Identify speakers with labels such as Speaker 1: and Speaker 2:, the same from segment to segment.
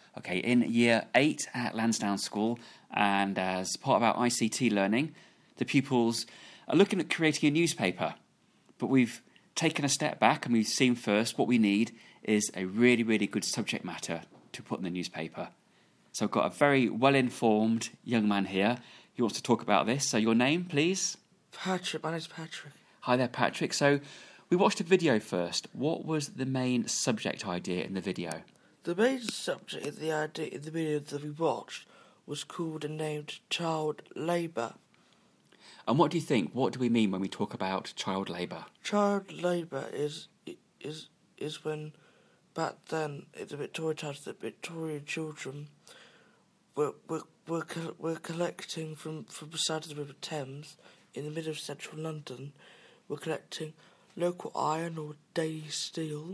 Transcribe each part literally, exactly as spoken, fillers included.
Speaker 1: Okay, in year eight at Lansdowne School, and as part of our I C T learning, the pupils are looking at creating a newspaper. But we've taken a step back and we've seen first what we need is a really, really good subject matter to put in the newspaper. So I've got a very well-informed young man here who wants to talk about this. So your name, please?
Speaker 2: Patrick, my name's Patrick.
Speaker 1: Hi there, Patrick. So we watched a video first. What was the main subject idea in the video?
Speaker 2: The main subject in the idea in the video that we watched was called and named child labour.
Speaker 1: And what do you think? What do we mean when we talk about child labour?
Speaker 2: Child labour is is is when back then in the Victorian times the Victorian children were were were, co- were collecting from from beside the River Thames in the middle of central London. Were collecting local iron or daily steel.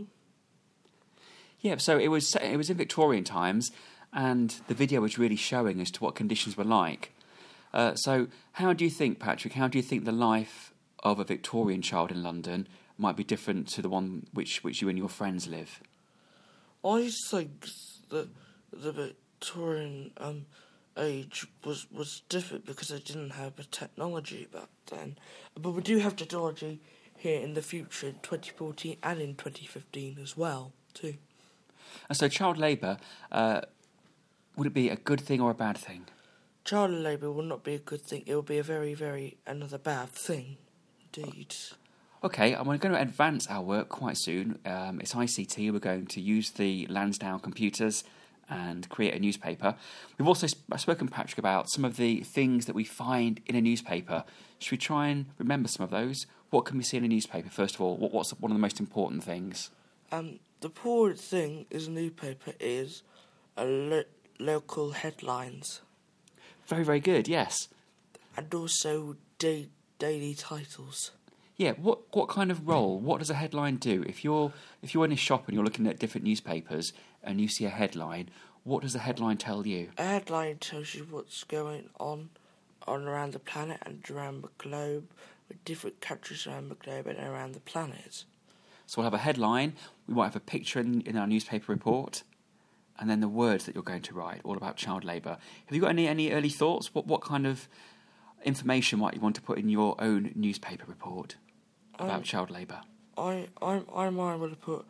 Speaker 1: Yeah, so it was it was in Victorian times, and the video was really showing as to what conditions were like. Uh, so how do you think, Patrick, how do you think the life of a Victorian child in London might be different to the one which, which you and your friends live?
Speaker 2: I think that the Victorian um, age was, was different because they didn't have a technology back then. But we do have technology here in the future in twenty fourteen and in twenty fifteen as well, too.
Speaker 1: And so child labour, uh, would it be a good thing or a bad thing?
Speaker 2: Child labour will not be a good thing. It will be a very, very another bad thing, indeed.
Speaker 1: Okay, and we're going to advance our work quite soon. Um, it's I C T. We're going to use the Lansdowne computers and create a newspaper. We've also sp- spoken, Patrick, about some of the things that we find in a newspaper. Should we try and remember some of those? What can we see in a newspaper, first of all? What, what's one of the most important things?
Speaker 2: Um, the important thing is a newspaper is a lo- local headlines.
Speaker 1: Very, very good, yes.
Speaker 2: And also da- daily titles.
Speaker 1: Yeah, what what kind of role, what does a headline do? If you're if you're in a shop and you're looking at different newspapers and you see a headline, what does the headline tell you?
Speaker 2: A headline tells you what's going on on around the planet and around the globe, with different countries around the globe and around the planet.
Speaker 1: So we'll have a headline, we might have a picture in, in our newspaper report, and then the words that you're going to write, all about child labour. Have you got any, any early thoughts? What what kind of information might you want to put in your own newspaper report about um, child labour?
Speaker 2: I I I might want to put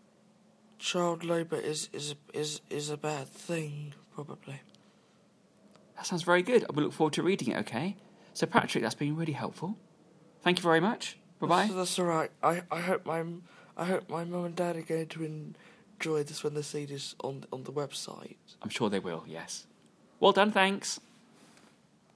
Speaker 2: child labour is is is is a bad thing, probably.
Speaker 1: That sounds very good. We look forward to reading it. Okay. So Patrick, that's been really helpful. Thank you very much. Bye bye.
Speaker 2: That's, that's all right. I I hope my I hope my mum and dad are going to enjoy this when they see this on on the website.
Speaker 1: I'm sure they will. Yes. Well done. Thanks.